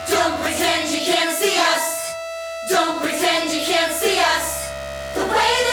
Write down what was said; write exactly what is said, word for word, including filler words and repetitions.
Don't pretend you can't see us. Don't pretend you can't see us. The way that